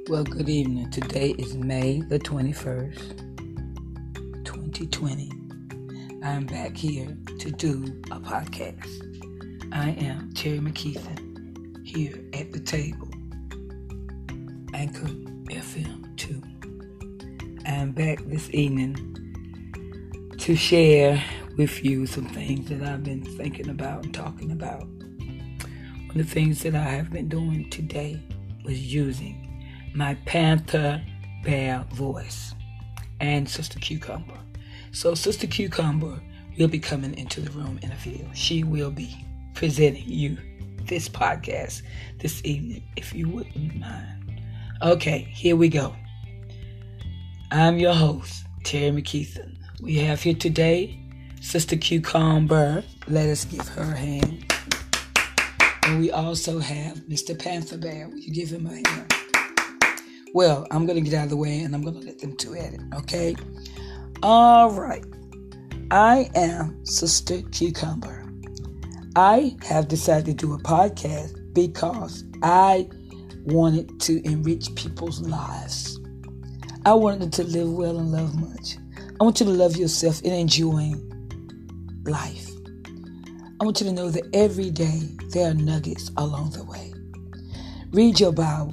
Well, good evening. Today is May the 21st, 2020. I am back here to do a podcast. I am Terry McKeithen here at the table, Anchor FM 2. I am back this evening to share with you some things that I've been thinking about and talking about. One of the things that I have been doing today was using my Panther Bear voice and Sister Cucumber. So Sister Cucumber will be coming into the room in a few. She will be presenting you this podcast this evening, if you wouldn't mind. Okay, here we go. I'm your host, Terry McKeithen. We have here today Sister Cucumber. Let us give her a hand. And we also have Mr. Panther Bear. Will you give him a hand? Well, I'm going to get out of the way and I'm going to let them two at it, okay? All right. I am Sister Cucumber. I have decided to do a podcast because I wanted to enrich people's lives. I wanted them to live well and love much. I want you to love yourself and enjoy life. I want you to know that every day there are nuggets along the way. Read your Bible.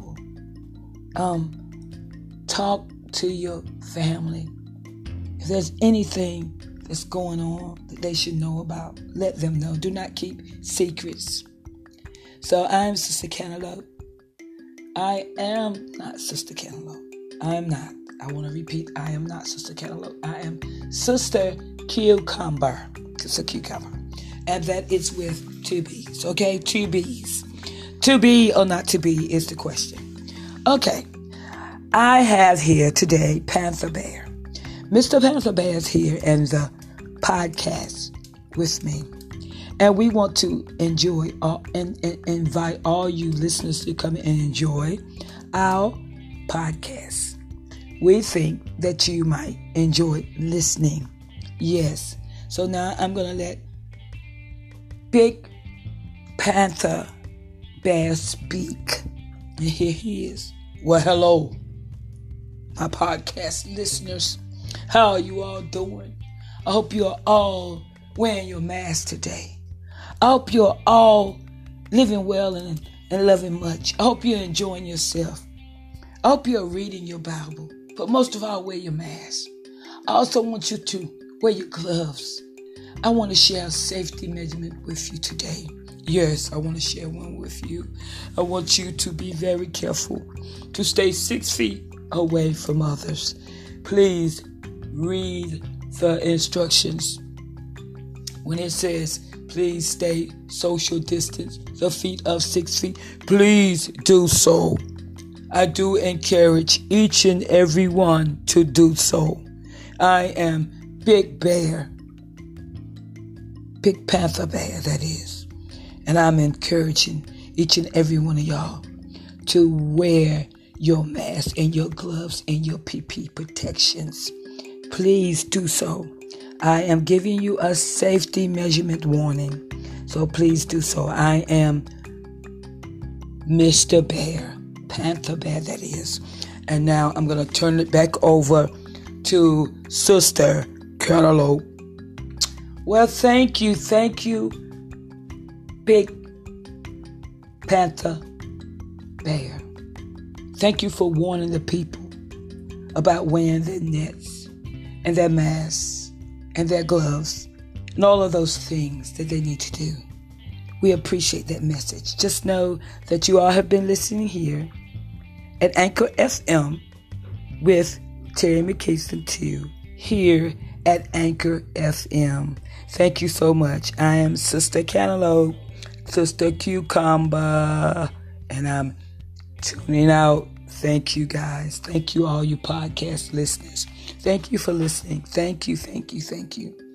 Talk to your family. If there's anything that's going on that they should know about, let them know. Do not keep secrets. So I'm Sister Cantaloupe. I am not Sister Cantaloupe. I am not. I want to repeat, I am not Sister Cantaloupe. I am Sister Cucumber. Sister Cucumber. And that is with two B's. Okay? Two B's. To be or not to be is the question. Okay. I have here today Panther Bear. Mr. Panther Bear is here and the podcast with me. And we want to enjoy and invite all you listeners to come and enjoy our podcast. We think that you might enjoy listening. Yes. So now I'm going to let Big Panther Bear speak. And here he is. Well, hello, my podcast listeners. How are you all doing? I hope you are all wearing your mask today. I hope you're all living well and loving much. I hope you're enjoying yourself. I hope you're reading your Bible. But most of all, wear your mask. I also want you to wear your gloves. I want to share a safety measurement with you today. Yes, I want to share one with you. I want you to be very careful to stay 6 feet away from others. Please read the instructions. When it says, please stay social distance, the feet of 6 feet, please do so. I do encourage each and every one to do so. I am Big Bear. Big Panther Bear, that is. And I'm encouraging each and every one of y'all to wear your mask and your gloves and your PP protections. Please do so. I am giving you a safety measurement warning. So please do so. I am Mr. Bear, Panther Bear, that is. And now I'm going to turn it back over to Sister Cantaloupe. Well, thank you, Big Panther Bear. Thank you for warning the people about wearing their nets and their masks and their gloves and all of those things that they need to do. We appreciate that message. Just know that you all have been listening here at Anchor FM with Terry McKeithen 2 here at Anchor FM. Thank you so much. I am Sister Cantaloupe, Sister Cucumber, and I'm tuning out. Thank you guys. Thank you all you podcast listeners. Thank you for listening. Thank you.